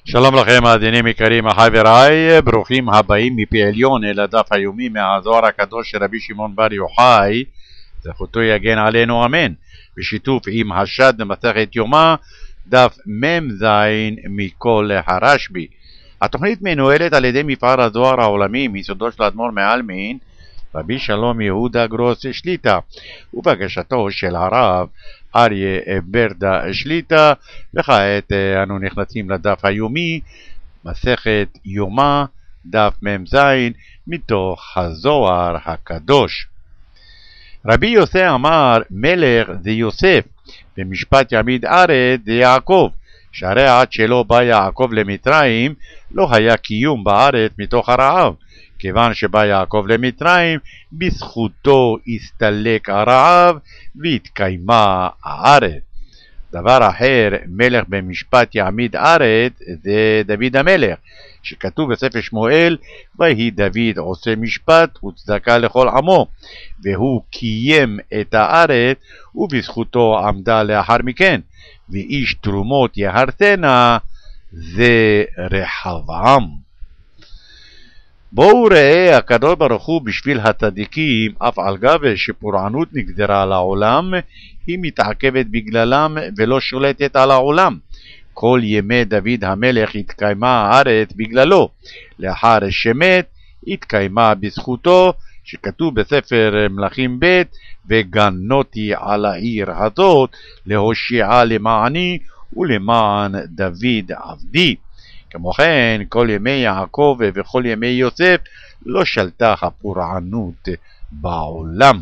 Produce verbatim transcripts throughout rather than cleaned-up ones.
שלום לכם מאזינים יקרים, חבריי, ברוכים הבאים מפי עליון אל הדף היומי מהזוהר הקדוש של רבי שמעון בר יוחאי, זכותו יגן עלינו אמן, בשיתוף עם השד במסכת יומא, דף מ"ז מכל הרשב"י. התוכנית מנוהלת על ידי מפעל הזוהר העולמי מיסודו של האדמו"ר מעלמין, רבי שלום יהודה גרוס שליט"א, ובקשתו של הרב אריה ברדה שליט"א. וכעת אנו נכנסים לדף היומי, מסכת יומא, דף מ"ז, מתוך הזוהר הקדוש. רבי יוסי אמר, מלך זה יוסף, במשפט יעמיד ארץ זה יעקב, שהרי עד שלא בא יעקב למצרים, לא היה קיום בארץ מתוך הרעב. כיוון שבא יעקב למצרים, בזכותו הסתלק הרעב והתקיימה הארץ. דבר אחר, מלך במשפט יעמיד ארץ, זה דוד המלך, שכתוב בספר שמואל, ויהי דוד עושה משפט וצדקה לכל עמו, והוא קיים את הארץ, ובזכותו עמדה לאחר מכן, ואיש תרומות יהרסנה, זה רחבעם. בואו ראה, הקדוש ברוך הוא בשביל הצדיקים, אף על גב שפורענות נגזרה על העולם, היא מתעכבת בגללם ולא שולטת על העולם. כל ימי דוד המלך התקיימה הארץ בגללו, לאחר שמת התקיימה בזכותו, שכתוב בספר מלכים ב' וגנותי על העיר הזאת להושיעה למעני ולמען דוד עבדי. כמו כן, כל ימי יעקב וכל ימי יוסף לא שלטה הפורענות בעולם.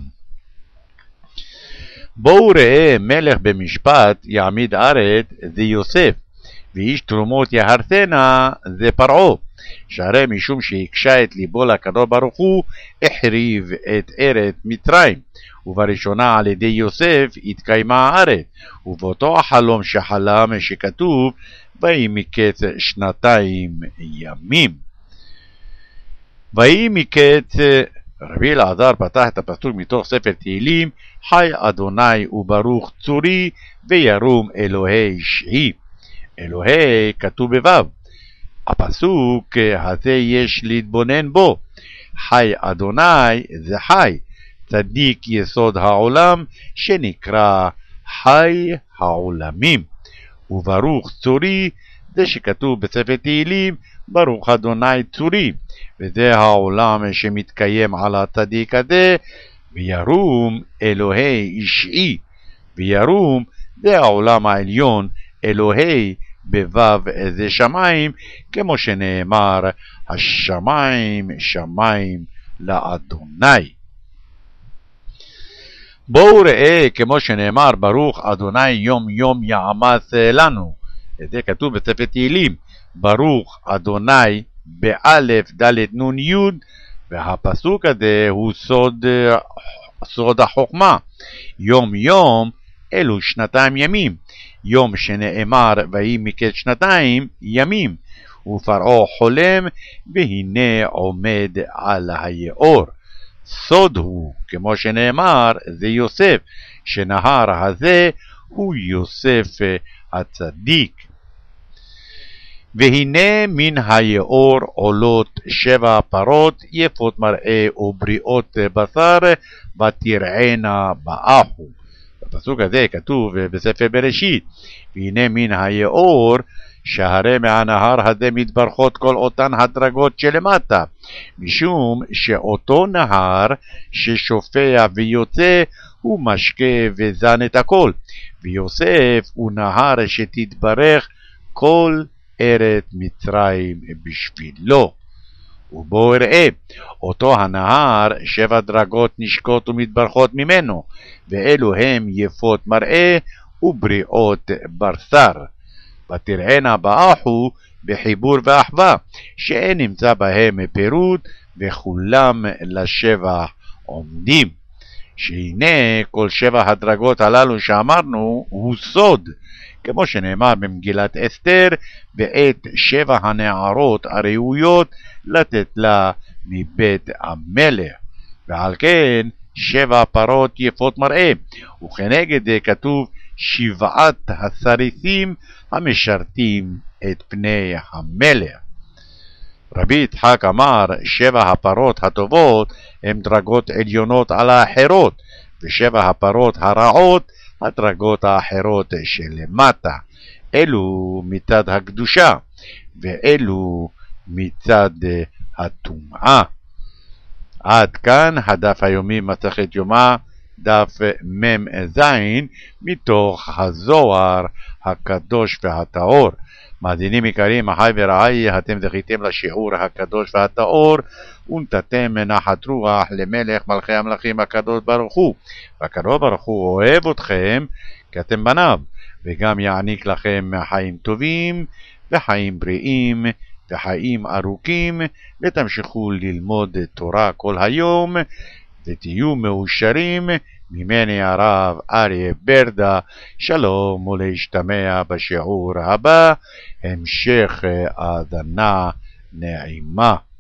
בואו ראה, מלך במשפט יעמיד ארץ זה יוסף, ואיש תרומות יהרסנה זה פרעה, שהרי משום שהקשה את ליבו לקדוש ברוך הוא, החריב את ארץ מצרים, ובראשונה על ידי יוסף התקיימה הארץ, ובאותו החלום שחלם שכתוב, ויהי מקץ שנתיים ימים. ויהי מקץ, רבי אלעזר פתח את הפסוק מתוך ספר תהילים, חי אדוני וברוך צורי וירום אלוהי שחי. אלוהי כתוב בוו, הפסוק הזה יש להתבונן בו. חי אדוני זה חי, צדיק יסוד העולם שנקרא חי העולמים. וברוך צורי זה שכתוב בספר תהילים, ברוך אדוני צורי, וזה העולם שמתקיים על הצדיק הזה. וירום אלוהי שחי, וירום זה העולם העליון, אלוהי בוו זה שמיים, כמו שנאמר השמיים שמיים לאדוני. בואו ראה, כמו שנאמר ברוך אדוני יום יום יעמס לנו, זה כתוב בספר תהילים, ברוך אדוני באלף דלת נון יוד, והפסוק הזה הוא סוד, סוד החוכמה. יום יום אלו שנתיים ימים, יום שנאמר ויהי מקץ שנתיים ימים, ופרעה חולם והנה עומד על היאור. סוד הוא, כמו שנאמר, זה יוסף, שנהר הזה הוא יוסף הצדיק. והנה מן היאור עולות שבע פרות יפות מראה ובריאות בשר ותרענה באחו. בפסוק הזה כתוב בספר בראשית, והנה מן היאור, שהרי מהנהר הזה מתברכות כל אותן הדרגות שלמטה, משום שאותו נהר ששופע ויוצא הוא משקה וזן את הכל, ויוסף הוא נהר שתתברך כל ארץ מצרים בשבילו. ובואו ראה, אותו הנהר שבע דרגות נשקות ומתברכות ממנו, ואלו הם יפות מראה ובריאות בשר. ותרענה באחו בחיבור ואחווה, שאין נמצא בהם פירוד, וכולם לשבע עומדים. שהנה כל שבע הדרגות הללו שאמרנו הוא סוד, כמו שנאמר במגילת אסתר, ואת שבע הנערות הראויות לתת לה מבית המלך. ועל כן שבע פרות יפות מראה, וכנגד זה כתוב שבעת הסריסים המשרתים את פני המלך. רבי יצחק אמר, שבע הפרות הטובות הן דרגות עליונות על האחרות, ושבע הפרות הרעות הדרגות האחרות שלמטה. אלו מצד הקדושה, ואלו מצד הטומאה. עד כאן הדף היומי מסכת יומא, דף מ"ז, מתוך הזוהר הקדוש והטהור. מאזינים יקרים, אחי ורעי, אתם זכיתם לשיעור הקדוש והטהור, ונתתם נחת רוח למלך מלכי המלכים הקדוש ברוך הוא. והקדוש ברוך הוא אוהב אתכם כי אתם בניו, וגם יעניק לכם חיים טובים וחיים בריאים וחיים ארוכים, ותמשיכו ללמוד תורה כל היום ותהיו מאושרים. ממני הרב אריה ברדה, שלום ולהשתמע בשיעור הבא. המשך האזנה נעימה.